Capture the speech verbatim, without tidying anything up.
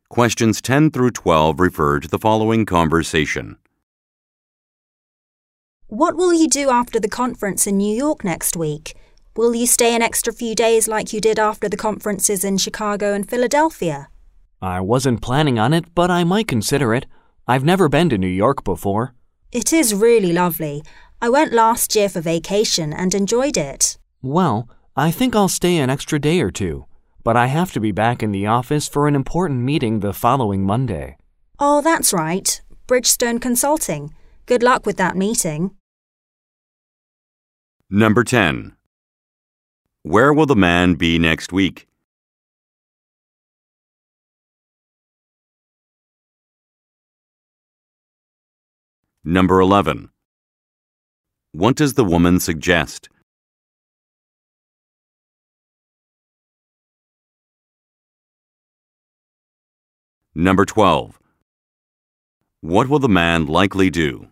Questions ten through twelve refer to the following conversation. What will you do after the conference in New York next week? Will you stay an extra few days like you did after the conferences in Chicago and Philadelphia? I wasn't planning on it, but I might consider it. I've never been to New York before. It is really lovely. I went last year for vacation and enjoyed it. Well, I think I'll stay an extra day or two, but I have to be back in the office for an important meeting the following Monday. Oh, that's right. Bridgestone Consulting. Good luck with that meeting. Number ten. Where will the man be next week? Number eleven. What does the woman suggest? Number twelve. What will the man likely do?